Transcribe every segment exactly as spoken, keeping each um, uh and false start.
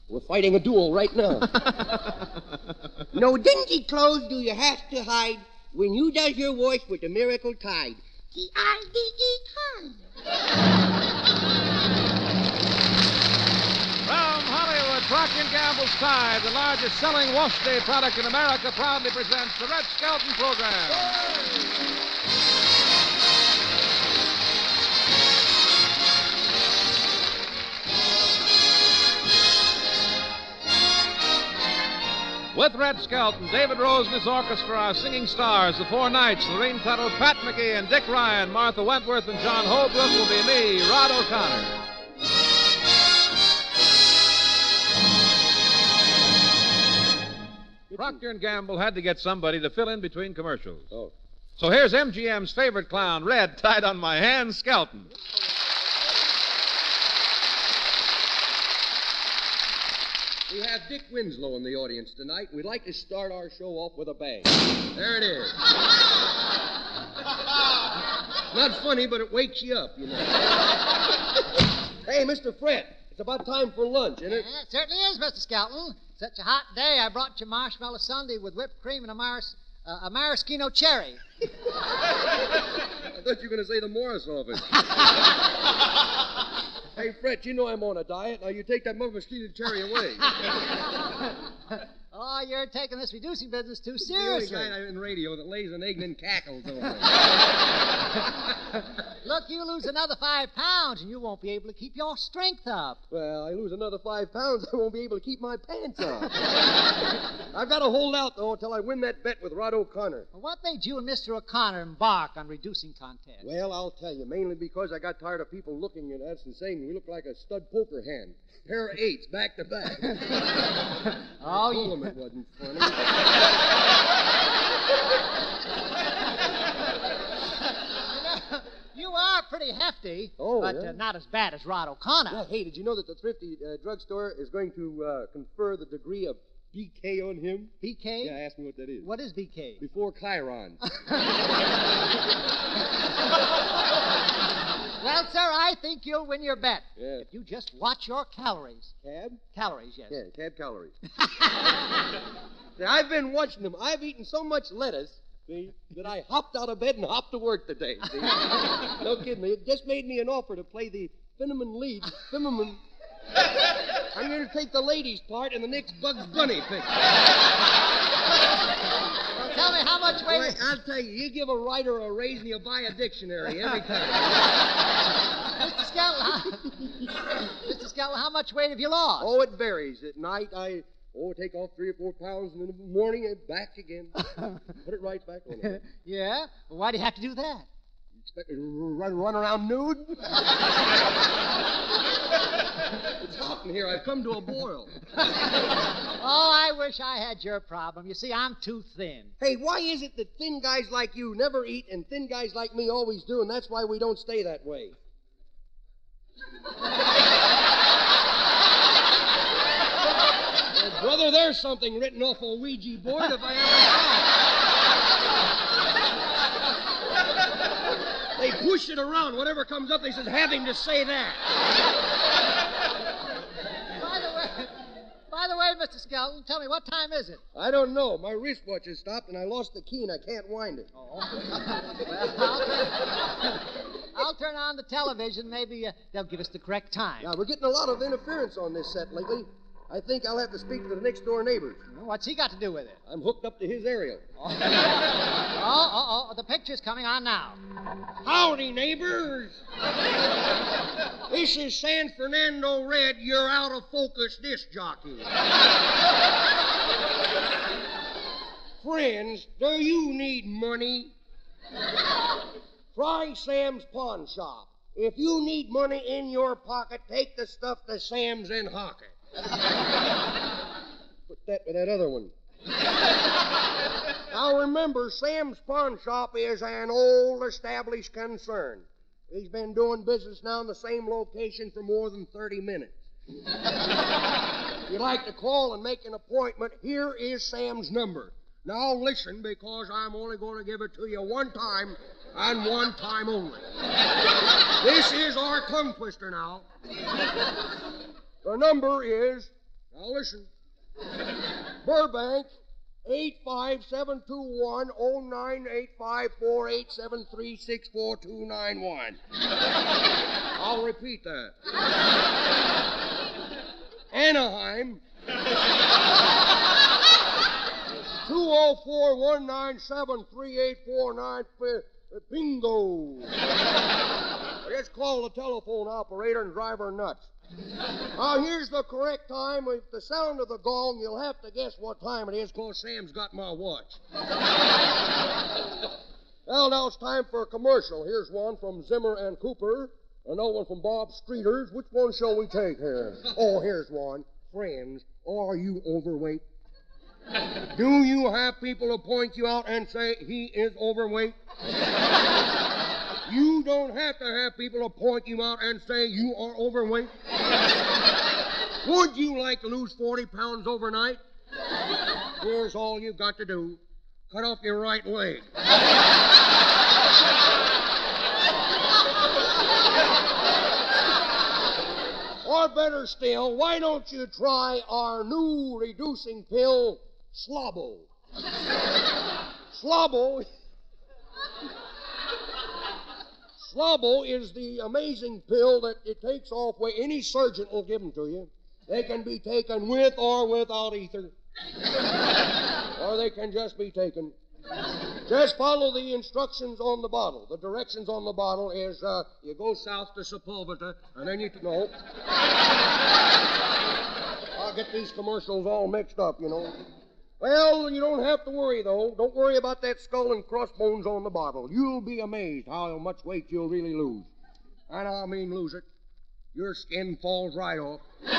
We're fighting a duel right now. No dingy clothes do you have to hide when you does your voice with the miracle tide. T I D E tide. From Hollywood, Procter and Gamble's Tide, the largest selling wash day product in America, proudly presents the Red Skelton program. With Red Skelton, David Rose and his orchestra are singing stars. The Four Knights, Lorene Tuttle, Pat McGee, and Dick Ryan. Martha Wentworth and John Holbrook will be me, Rod O'Connor. Procter and Gamble had to get somebody to fill in between commercials. Oh. So here's M G M's favorite clown, Red, tied on my hand, Skelton. We have Dick Winslow in the audience tonight. We'd like to start our show off with a bang. There it is. Not funny, but it wakes you up, you know. Hey, Mister Fred, it's about time for lunch, isn't it? Yeah, it certainly is, Mister Skelton. Such a hot day, I brought you marshmallow sundae with whipped cream and a, maris, uh, a maraschino cherry. I thought you were going to say the Morris office. Hey, Fred, you know I'm on a diet. Now, you take that maraschino cherry away. Oh, you're taking this reducing business too You're the only seriously. guy in radio that lays an egg and then cackles over it. Look, you lose another five pounds and you won't be able to keep your strength up. Well, I lose another five pounds, I won't be able to keep my pants on. I've got to hold out, though, until I win that bet with Rod O'Connor. Well, what made you and Mister O'Connor embark on reducing contest? Well, I'll tell you, mainly because I got tired of people looking at us and saying we look like a stud poker hand. Pair of eights, back to back. Oh, I told you... them it wasn't funny. You are pretty hefty, Oh, but yeah? uh, not as bad as Rod O'Connor. Yeah, hey, did you know that the thrifty uh, drugstore is going to uh, confer the degree of B K on him? B K? Yeah, ask me what that is. What is B K? Before Chiron. Well, sir, I think you'll win your bet. Yeah. If you just watch your calories. Cab? Calories, yes. Yeah, cab calories. See, I've been watching them. I've eaten so much lettuce, see, that I hopped out of bed and hopped to work today, see? No kidding me. It just made me an offer to play the Finneman lead. Finneman. I'm going to take the ladies' part in the next Bugs Bunny picture. Well, tell me how much weight... Boy, I'll tell you, you give a writer a raise and you buy a dictionary every time. Mister Skelton, how... Mister Skelton, how much weight have you lost? Oh, it varies. At night, I... Oh, take off three or four pounds, and in the morning, it's back again. Put it right back on again. Yeah? Well, why do you have to do that? You expect me to run, run around nude? It's hot in here. I've come to a boil. Oh, I wish I had your problem. You see, I'm too thin. Hey, why is it that thin guys like you never eat and thin guys like me always do, and that's why we don't stay that way? Well, brother, there's something written off a Ouija board if I ever saw it. They push it around. Whatever comes up, they says, have him to say that. By the way, by the way, Mister Skelton, tell me, what time is it? I don't know. My wristwatch has stopped, and I lost the key, and I can't wind it. Oh. Well, I'll turn, I'll turn on the television. Maybe uh, they'll give us the correct time. Now, we're getting a lot of interference on this set lately. I think I'll have to speak to the next-door neighbors. What's he got to do with it? I'm hooked up to his aerial. Oh, oh, oh, the picture's coming on now. Howdy, neighbors. This is San Fernando Red, your out-of-focus disc jockey. Friends, do you need money? Try Sam's Pawn Shop. If you need money in your pocket, take the stuff to Sam's and hock it. Put that with that other one. Now remember, Sam's Pawn Shop is an old established concern. He's been doing business now in the same location for more than thirty minutes. If you'd like to call and make an appointment, here is Sam's number. Now listen, because I'm only going to give it to you one time and one time only. This is our tongue twister now. The number is, Now listen. Burbank, eight five seven two one oh nine eight five four eight seven three six four two nine one. I'll repeat that. Anaheim, two oh four one nine seven three eight four nine. Bingo. Just call the telephone operator and drive her nuts. Now, here's the correct time. With the sound of the gong, you'll have to guess what time it is, because Sam's got my watch. Well, now it's time for a commercial. Here's one from Zimmer and Cooper, another one from Bob Streeters. Which one shall we take here? Oh, here's one. Friends, are you overweight? Do you have people to point you out and say he is overweight? You don't have to have people to point you out and say you are overweight. Would you like to lose forty pounds overnight? Here's all you've got to do. Cut off your right leg. Or better still, why don't you try our new reducing pill, Slobbo? Slobbo... Slobbo is the amazing pill that it takes off weight. Any surgeon will give them to you. They can be taken with or without ether. Or they can just be taken. Just follow the instructions on the bottle. The directions on the bottle is uh, you go south to Sepulveda, and then you... No. I'll get these commercials all mixed up, you know. Well, you don't have to worry, though. Don't worry about that skull and crossbones on the bottle. You'll be amazed how much weight you'll really lose. And I mean lose it. Your skin falls right off.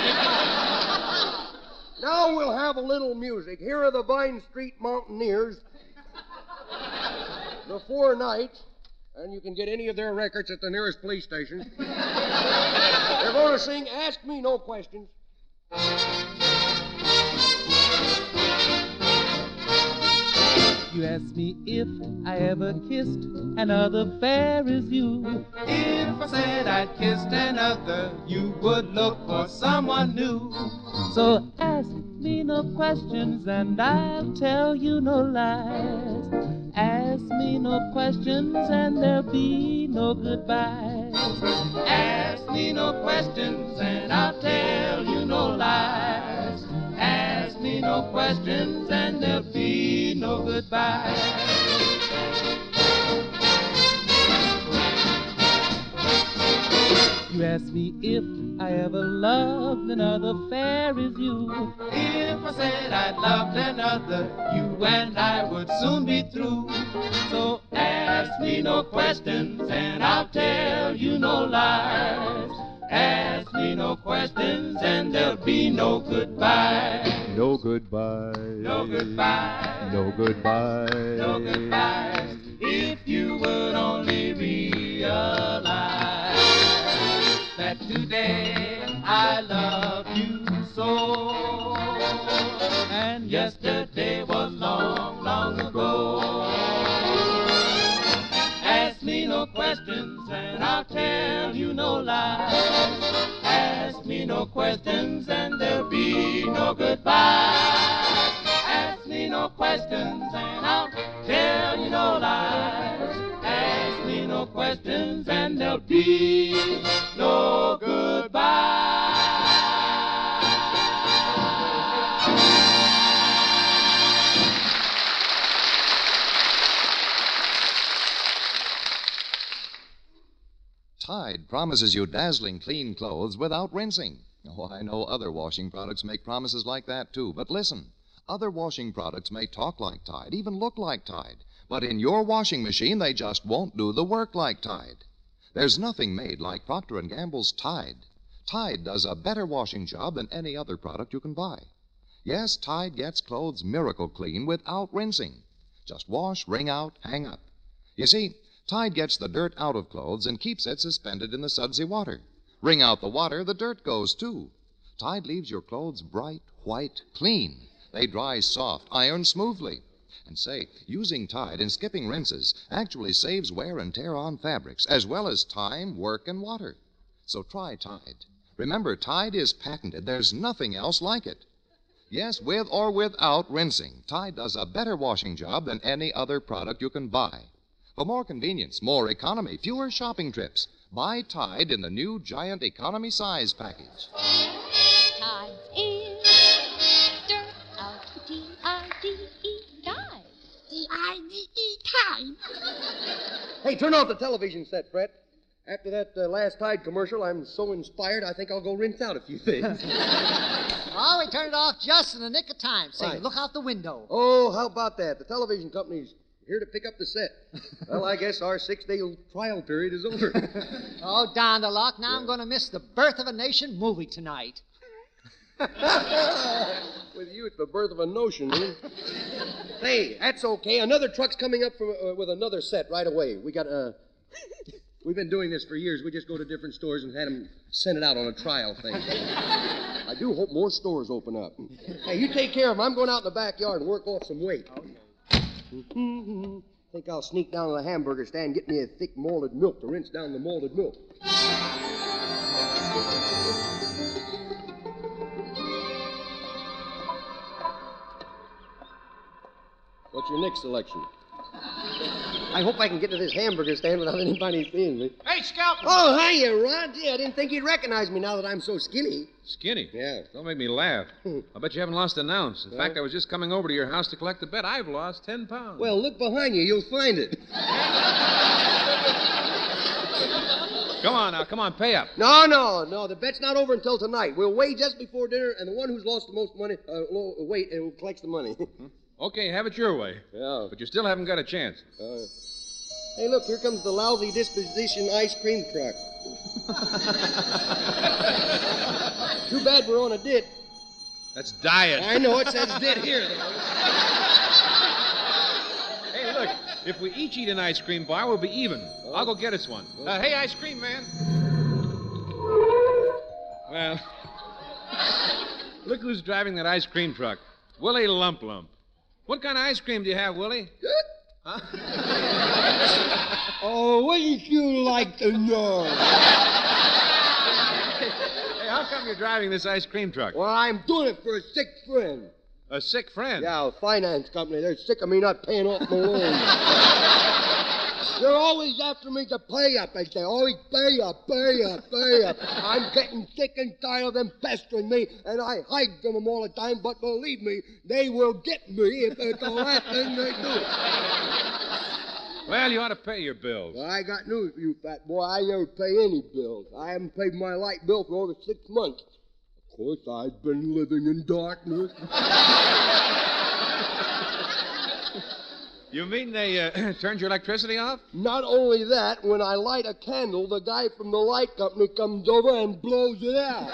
Now we'll have a little music. Here are the Vine Street Mountaineers. The Four Knights. And you can get any of their records at the nearest police station. They're going to sing Ask Me No Questions. You asked me if I ever kissed another fair as you. If I said I'd kissed another, you would look for someone new. So ask me no questions and I'll tell you no lies. Ask me no questions and there'll be no goodbyes. Ask me no questions and I'll tell you no lies. Ask me no questions and there'll be no goodbye. You asked me if I ever loved another fair as you. If I said I'd loved another, you and I would soon be through. So ask me no questions and I'll tell you no lies. Ask me no questions and there'll be no goodbye. No goodbye. No goodbye. No goodbye. No goodbye. If you would only realize that today I love you so, and yesterday was long, long ago. Ask me no questions and I'll tell you no lies. Ask me no questions and there'll be no goodbye. Ask me no questions and I'll tell you no lies. Ask me no questions and there'll be no goodbye. Tide promises you dazzling clean clothes without rinsing. Oh, I know other washing products make promises like that, too. But listen, other washing products may talk like Tide, even look like Tide. But in your washing machine, they just won't do the work like Tide. There's nothing made like Procter and Gamble's Tide. Tide does a better washing job than any other product you can buy. Yes, Tide gets clothes miracle clean without rinsing. Just wash, wring out, hang up. You see, Tide gets the dirt out of clothes and keeps it suspended in the sudsy water. Wring out the water, the dirt goes too. Tide leaves your clothes bright, white, clean. They dry soft, iron smoothly. And say, using Tide and skipping rinses actually saves wear and tear on fabrics, as well as time, work, and water. So try Tide. Remember, Tide is patented. There's nothing else like it. Yes, with or without rinsing, Tide does a better washing job than any other product you can buy. For more convenience, more economy, fewer shopping trips, buy Tide in the new Giant Economy Size package. Tide is dirt out. T I D E, Tide. T I D E, Tide. Hey, turn off the television set, Fred. After that uh, last Tide commercial, I'm so inspired, I think I'll go rinse out a few things. Oh, we turned it off just in the nick of time. Say, Right. look out the window. Oh, how about that? The television company's here to pick up the set. Well, I guess our six-day trial period is over. Oh, down the luck. Now I'm going to miss the Birth of a Nation movie tonight. With you, it's the birth of a notion, eh? Hey, that's okay. Another truck's coming up from, uh, with another set right away. We got, uh... We've been doing this for years. We just go to different stores and had them send it out on a trial thing. I do hope more stores open up. Hey, you take care of them. I'm going out in the backyard and work off some weight. Okay. Think I'll sneak down to the hamburger stand and get me a thick malted milk to rinse down the malted milk. What's your next selection? I hope I can get to this hamburger stand without anybody seeing me. Hey, Skelton! Oh, hiya, Rod. Gee, I didn't think you'd recognize me now that I'm so skinny. Skinny? Yeah. Don't make me laugh. I bet you haven't lost an ounce. In Huh? fact, I was just coming over to your house to collect the bet. I've lost ten pounds. Well, look behind you. You'll find it. Come on now. Come on. Pay up. No, no, no. The bet's not over until tonight. We'll weigh just before dinner, and the one who's lost the most money, uh, lo- weight, uh, collects the money. Okay, have it your way. Yeah. But you still haven't got a chance. Uh, hey, look, here comes the lousy disposition ice cream truck. Too bad we're on a dit. That's diet. I know it says dit here, though. Hey, look. If we each eat an ice cream bar, we'll be even. I'll go get us one. Uh, hey, ice cream man. Well, look who's driving that ice cream truck. Willie Lump Lump. What kind of ice cream do you have, Willie? Huh? Oh, wouldn't you like to know? Hey, how come you're driving this ice cream truck? Well, I'm doing it for a sick friend. A sick friend? Yeah, a finance company. They're sick of me not paying off my loans. They're always after me to pay up. They say, always pay up, pay up, pay up. I'm getting sick and tired of them pestering me, and I hide from them all the time, but believe me, they will get me if it's the last thing they do. Well, you ought to pay your bills. Well, I got news for you, fat boy. I never pay any bills. I haven't paid my light bill for over six months. Of course, I've been living in darkness. You mean they uh, turned your electricity off? Not only that, when I light a candle, the guy from the light company comes over and blows it out.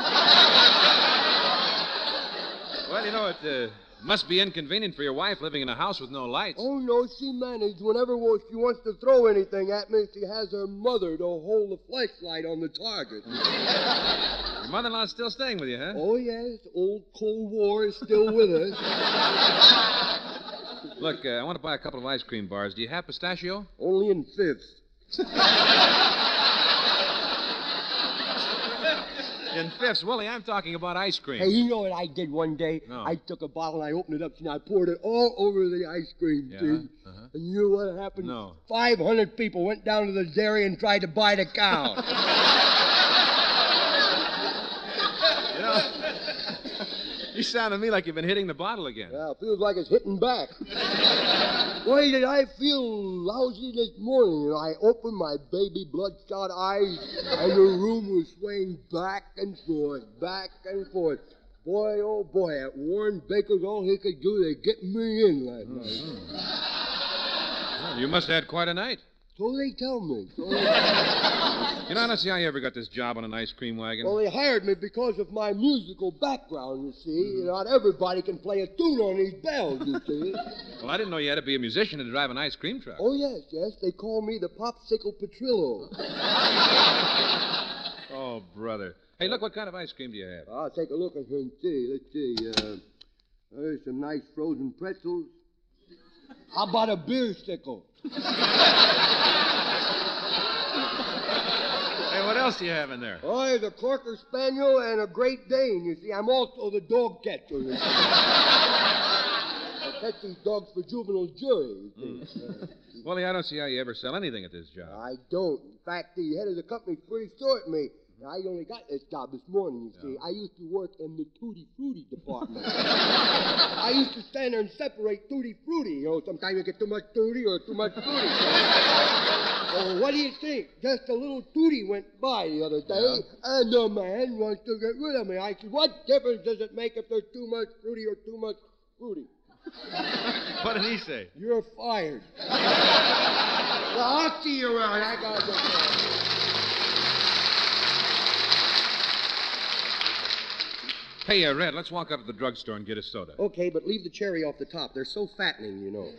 Well, you know, it uh, must be inconvenient for your wife living in a house with no lights. Oh, no, she managed. Whenever she wants to throw anything at me, she has her mother to hold the flashlight on the target. Your mother-in-law's still staying with you, huh? Oh, yes, old Cold War is still with us. Look, uh, I want to buy a couple of ice cream bars. Do you have pistachio? Only in fifths. In fifths. Willie, I'm talking about ice cream. Hey, you know what I did one day? No. I took a bottle and I opened it up and I poured it all over the ice cream, Yeah, see? uh-huh. And you know what happened? No. five hundred people went down to the dairy and tried to buy the cow. You know, you sound to me like you've been hitting the bottle again. Well, it feels like it's hitting back. Why did I feel lousy this morning? I opened my baby bloodshot eyes, and the room was swaying back and forth, back and forth. Boy, oh boy, at Warren Baker's all he could do to get me in last night. Well, you must have had quite a night. So they tell me. So they tell me. You know, I don't see how you ever got this job on an ice cream wagon. Well, they hired me because of my musical background, you see. Not everybody can play a tune on these bells, you see. Well, I didn't know you had to be a musician to drive an ice cream truck. Oh, yes, yes. They call me the Popsicle Petrillo. Oh, brother. Hey, look, what kind of ice cream do you have? I'll take a look at her and see. Let's see. Uh, there's some nice frozen pretzels. How about a beer stickle? Hey, what else do you have in there? Oh, there's a Corker Spaniel and a Great Dane. You see, I'm also the dog catcher. You see. I catch these dogs for juvenile jury. You see. Mm. Willie, I don't see how you ever sell anything at this job. I don't. In fact, the head of the company's pretty short me. I only got this job this morning, you see. I used to work in the Tutti Frutti department. I used to stand there and separate Tutti Frutti. You know, sometimes you get too much Tutti or too much Frutti. Oh, what do you think? Just a little Tutti went by the other day, yeah. And the man wants to get rid of me. I said, what difference does it make if there's too much Frutti or too much Frutti? What did he say? You're fired. Well, I'll see you around. I gotta go. Hey, uh, Red, let's walk up to the drugstore and get a soda. Okay, but leave the cherry off the top. They're so fattening, you know.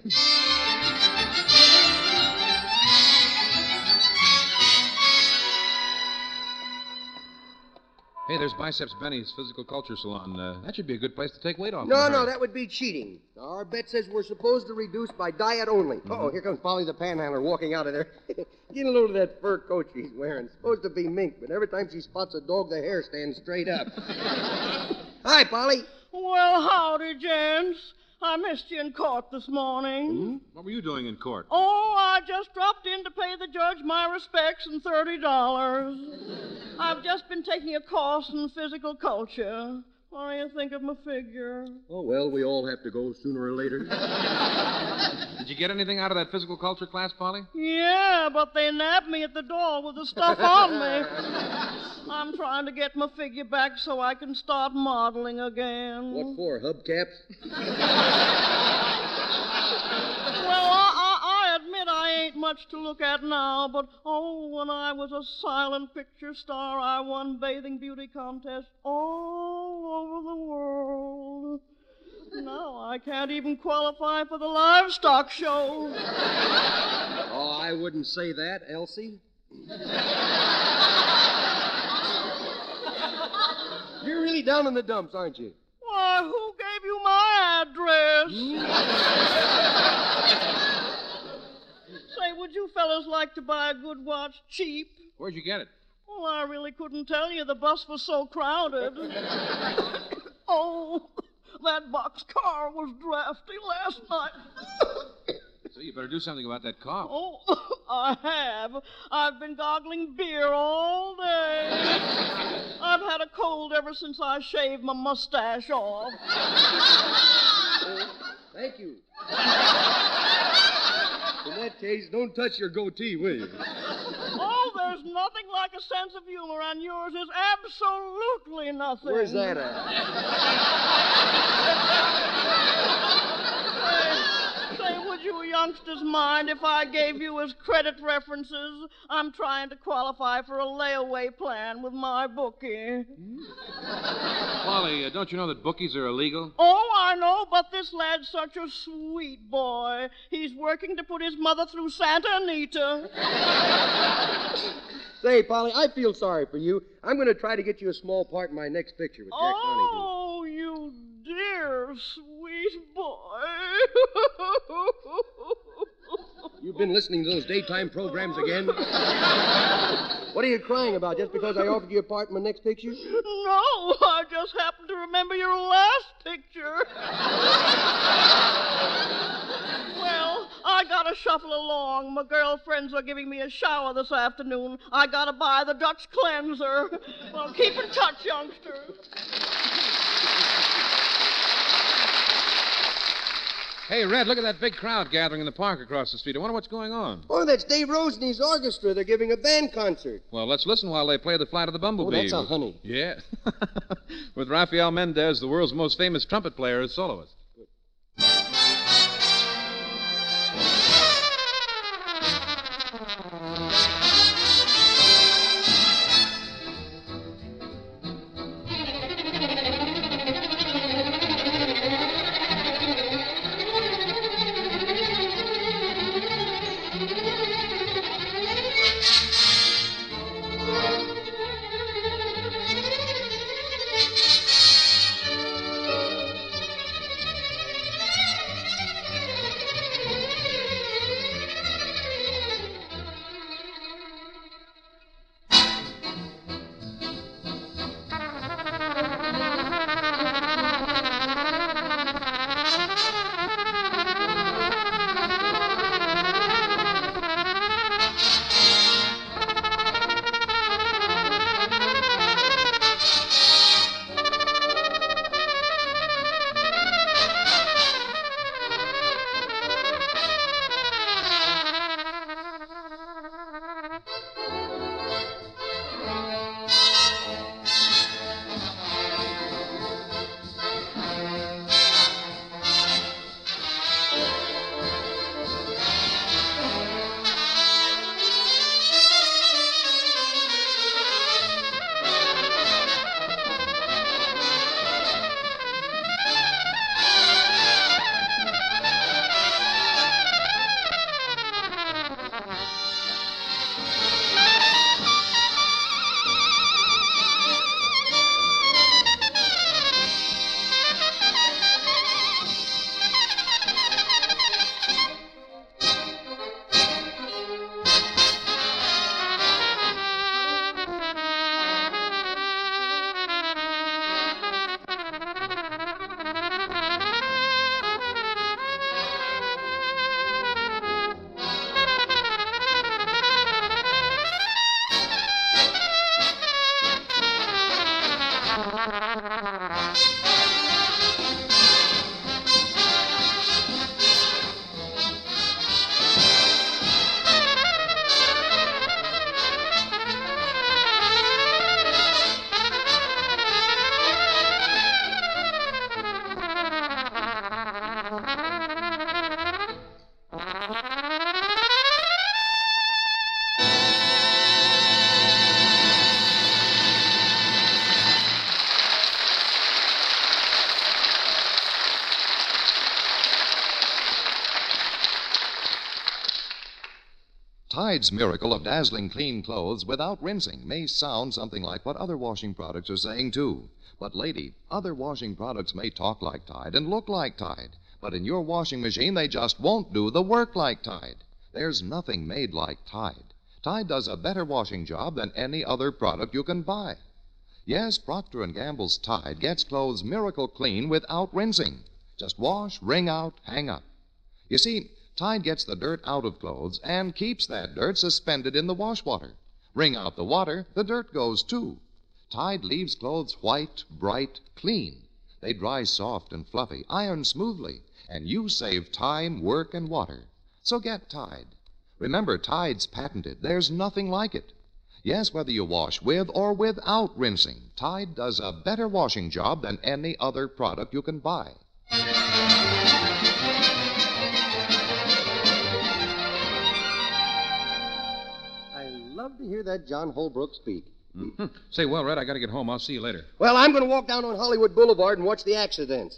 Hey, there's Biceps Benny's Physical Culture Salon. Uh, that should be a good place to take weight off. No, no, that would be cheating. Our bet says we're supposed to reduce by diet only. Mm-hmm. Uh-oh, here comes Polly the Panhandler walking out of there. Get a load of that fur coat she's wearing. It's supposed to be mink, but every time she spots a dog, the hair stands straight up. Hi, Polly. Well, howdy, gents. I missed you in court this morning. Mm-hmm. What were you doing in court? Oh, I just dropped in to pay the judge my respects and thirty dollars. I've just been taking a course in physical culture. What do you think of my figure? Oh, well, we all have to go sooner or later. Did you get anything out of that physical culture class, Polly? Yeah, but they nabbed me at the door with the stuff on me. I'm trying to get my figure back so I can start modeling again. What for, hubcaps? Well, I, I, I admit I ain't much to look at now, but, oh, when I was a silent picture star, I won bathing beauty contests all over the world. Now I can't even qualify for the livestock show. Oh, I wouldn't say that, Elsie. You're really down in the dumps, aren't you? Why, who gave you my address? Say, would you fellas like to buy a good watch cheap? Where'd you get it? Well, I really couldn't tell you. The bus was so crowded. Oh, that boxcar was drafty last night. So you better do something about that cough. Oh, I have. I've been goggling beer all day. I've had a cold ever since I shaved my mustache off. Oh, thank you. In that case, don't touch your goatee, will you? Oh, there's nothing like a sense of humor, and yours is absolutely nothing. Where's that at? Say, would you youngsters mind if I gave you as credit references? I'm trying to qualify for a layaway plan with my bookie. Polly, uh, don't you know that bookies are illegal? Oh, I know, but this lad's such a sweet boy. He's working to put his mother through Santa Anita. Say, Polly, I feel sorry for you. I'm going to try to get you a small part in my next picture with Jack Donahue. Oh, you dear, sweet boy. You've been listening to those daytime programs again? What are you crying about, just because I offered you a part in my next picture? No, I just happened to remember your last picture. Well, I gotta shuffle along. My girlfriends are giving me a shower this afternoon. I gotta buy the Dutch cleanser. Well, keep in touch, youngsters. Hey, Red, look at that big crowd gathering in the park across the street. I wonder what's going on. Oh, that's Dave Rose and his orchestra. They're giving a band concert. Well, let's listen while they play the Flight of the Bumblebee. Oh, that's a honey. Yeah. With Rafael Mendez, the world's most famous trumpet player, as soloist. Tide's miracle of dazzling clean clothes without rinsing may sound something like what other washing products are saying, too. But, lady, other washing products may talk like Tide and look like Tide, but in your washing machine, they just won't do the work like Tide. There's nothing made like Tide. Tide does a better washing job than any other product you can buy. Yes, Procter and Gamble's Tide gets clothes miracle clean without rinsing. Just wash, wring out, hang up. You see, Tide gets the dirt out of clothes and keeps that dirt suspended in the wash water. Wring out the water, the dirt goes too. Tide leaves clothes white, bright, clean. They dry soft and fluffy, iron smoothly, and you save time, work, and water. So get Tide. Remember, Tide's patented. There's nothing like it. Yes, whether you wash with or without rinsing, Tide does a better washing job than any other product you can buy. Love to hear that John Holbrook speak. Mm-hmm. Say, well, Red, I got to get home. I'll see you later. Well, I'm going to walk down on Hollywood Boulevard and watch the accidents.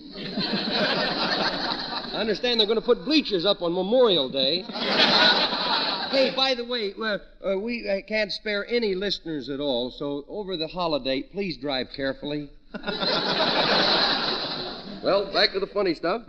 I understand they're going to put bleachers up on Memorial Day. Hey, by the way, uh, uh, we uh, can't spare any listeners at all, so over the holiday, please drive carefully. Well, back to the funny stuff.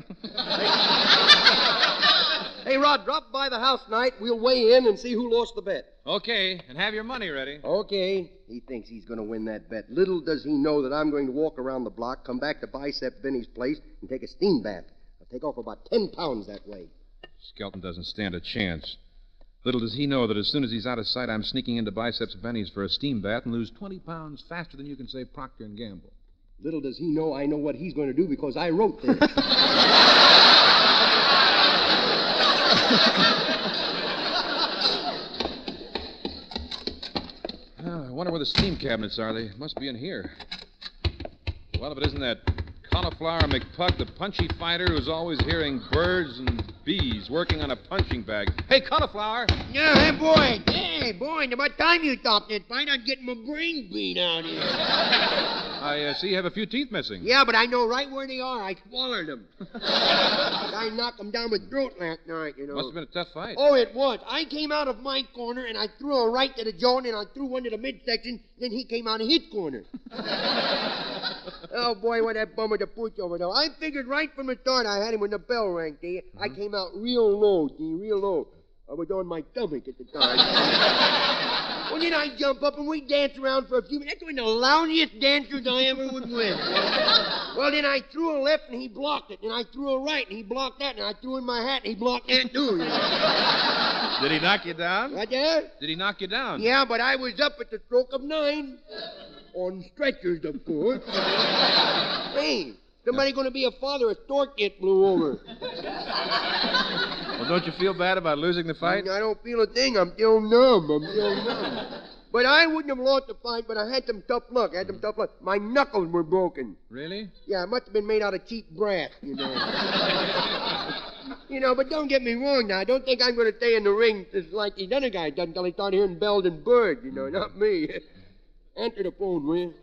Hey, Rod, drop by the house tonight. We'll weigh in and see who lost the bet. Okay, and have your money ready. Okay. He thinks he's going to win that bet. Little does he know that I'm going to walk around the block, come back to Bicep Benny's place, and take a steam bath. I'll take off about ten pounds that way. Skelton doesn't stand a chance. Little does he know that as soon as he's out of sight, I'm sneaking into Biceps Benny's for a steam bath and lose twenty pounds faster than you can say Procter and Gamble. Little does he know I know what he's going to do because I wrote this. Oh, I wonder where the steam cabinets are. They must be in here. Well, if it isn't that Cauliflower McPuck, the punchy fighter who's always hearing birds and bees working on a punching bag. Hey, Cauliflower! Yeah, hey, boy. Hey, boy, about time you stopped that fight, I'd get my brains beat out here. I uh, see you have a few teeth missing. Yeah, but I know right where they are. I swallowed them. I knocked them down with throat last night, you know. Must have been a tough fight. Oh, it was. I came out of my corner, and I threw a right to the jaw, and I threw one to the midsection. Then he came out of his corner. Oh, boy, what that bummer to push over there. I figured right from the start I had him when the bell rang, see? Mm-hmm. I came out real low, see, real low. I was on my stomach at the time. Well, then I jump up and we dance around for a few minutes. That's one of the lousiest dancers I ever was with. Well, then I threw a left and he blocked it. And I threw a right and he blocked that. And I threw in my hat and he blocked that too. You know? Did he knock you down? Right there? Did he knock you down? Yeah, but I was up at the stroke of nine. On stretchers, of course. Hey, somebody going to be a father, a stork get blew over. Well, don't you feel bad about losing the fight? I don't feel a thing. I'm still numb. I'm still numb. But I wouldn't have lost the fight, but I had some tough luck. I had some tough luck. My knuckles were broken. Really? Yeah, it must have been made out of cheap brass, you know. You know, but don't get me wrong now. I don't think I'm going to stay in the ring just like these other guys done until they start hearing bells and birds, you know, not me. Answer the phone, will you?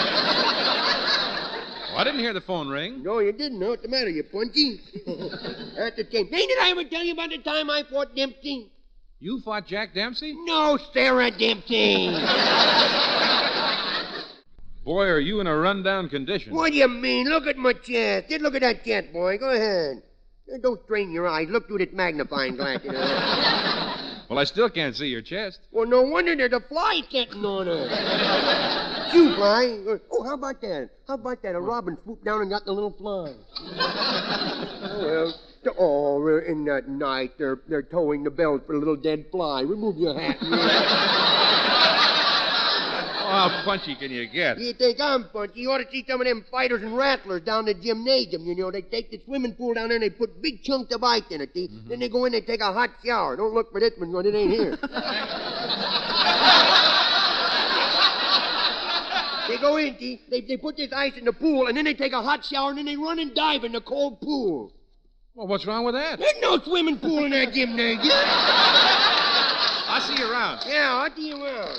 Well, I didn't hear the phone ring. No, you didn't. What's the matter, you punchy? That's the game. Hey, did I ever tell you about the time I fought Dempsey? You fought Jack Dempsey? No, Sarah Dempsey. Boy, are you in a rundown condition. What do you mean? Look at my chest. Just look at that chest, boy. Go ahead. Don't strain your eyes. Look through this magnifying glass, you know. Well, I still can't see your chest. Well, no wonder there's a fly sitting on her. Shoe fly. Oh, how about that? How about that? A robin swooped down and got the little fly. Oh, well. Oh, in that night, they're, they're towing the belt for a little dead fly. Remove your hat. Oh, How punchy can you get? You think I'm punchy? You ought to see some of them fighters and rattlers down the gymnasium. You know, they take the swimming pool down there and they put big chunks of ice in it. See? Mm-hmm. Then they go in and take a hot shower. Don't look for this one when it ain't here. They go in, see? They, they put this ice in the pool, and then they take a hot shower, and then they run and dive in the cold pool. Well, what's wrong with that? There's no swimming pool in that gymnasium. I'll see you around. Yeah, I'll see you around.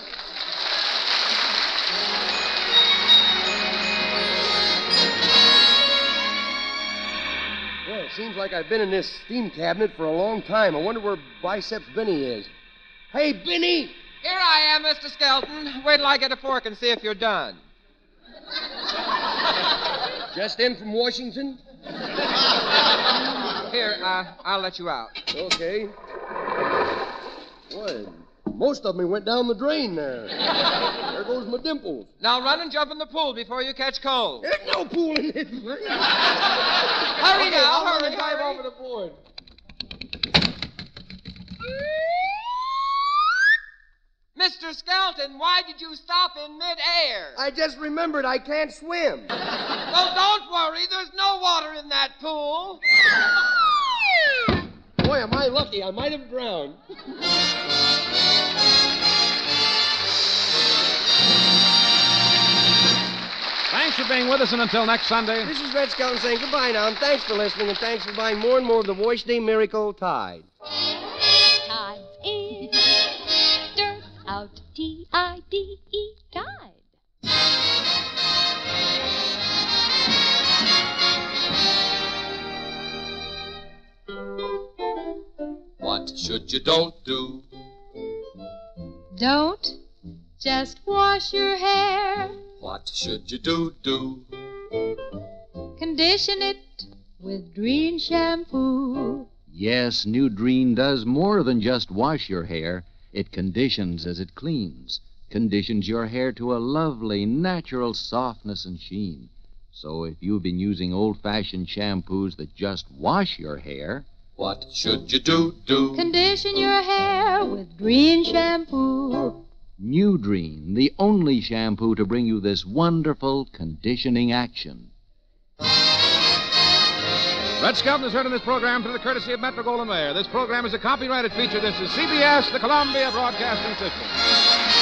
Well, it seems like I've been in this steam cabinet for a long time. I wonder where Biceps Benny is. Hey, Benny! Here I am, Mister Skelton. Wait till I get a fork and see if you're done. Just in from Washington? Here, uh, I'll let you out. Okay. Boy, most of me went down the drain there. There goes my dimples. Now run and jump in the pool before you catch cold. There's no pool in this. Hurry Okay, now, I'll hurry, run and dive hurry. over the board. Mister Skelton, why did you stop in midair? I just remembered I can't swim. Well, don't worry. There's no water in that pool. Boy, am I lucky. I might have drowned. Thanks for being with us, and until next Sunday. This is Red Skelton saying goodbye now, and thanks for listening, and thanks for buying more and more of the Voice Day Miracle Tide. Tides in, dirt out, T I D E, Tide. What should you don't do? Don't just wash your hair. What should you do do? Condition it with Dreen shampoo. Yes, New Dreen does more than just wash your hair. It conditions as it cleans. Conditions your hair to a lovely, natural softness and sheen. So if you've been using old-fashioned shampoos that just wash your hair... What should you do do? Condition your hair with Dreen shampoo. New Dreen, the only shampoo to bring you this wonderful conditioning action. Red Skelton is heard in this program through the courtesy of Metro-Goldwyn Mayer. This program is a copyrighted feature. This is C B S, the Columbia Broadcasting System.